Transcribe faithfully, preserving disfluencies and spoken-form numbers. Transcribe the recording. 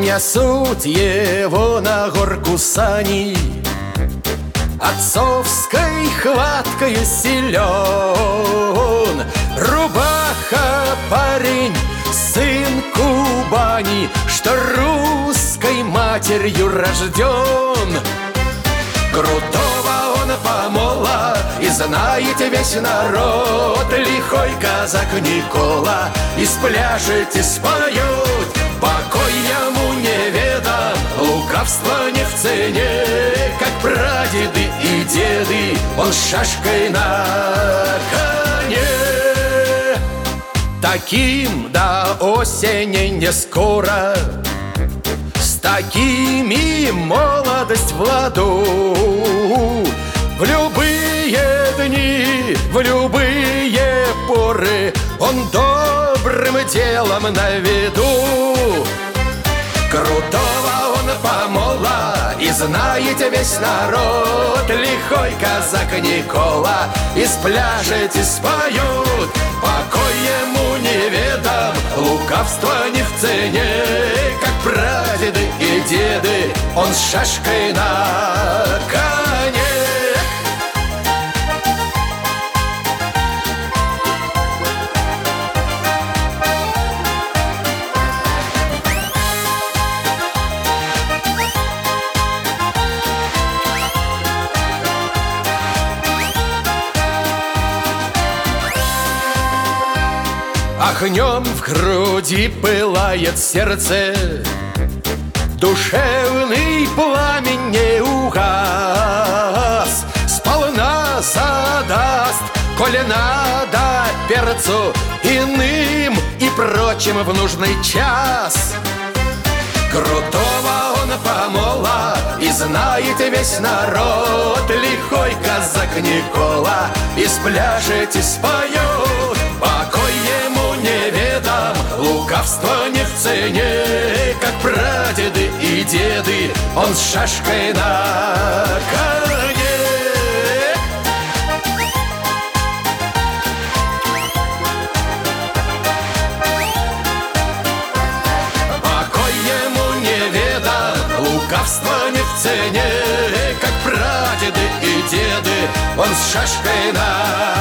Несут его на горку сани, отцовской хваткою силен. Рубаха парень, сын Кубани, что русской матерью рожден. Крутого он помола, и знает весь народ. Лихой казак Никола из пляжете споют. Покой ему неведом, лукавство не в цене. Как прадеды и деды, он с шашкой на коне. Таким до осени не скоро, с такими молодость в ладу. В любые дни, в любые поры он добрым делом на виду. Крутого он помола, и знает весь народ. Лихой казак Никола из пляжете споют. Покой ему неведом, лукавство не в цене. Как прадеды и деды, он с шашкой на коне. Огнем в груди пылает сердце, душевный пламень не угас. Сполна задаст, коли надо перцу иным и прочим в нужный час. Крутого он помола, и знает весь народ. Лихой казак Никола из пляжете споют. Покой ему неведом, лукавство не в цене. Как прадеды и деды, он с шашкой на коне. Лукавство не в цене, как прадеды и деды, он с шашкой на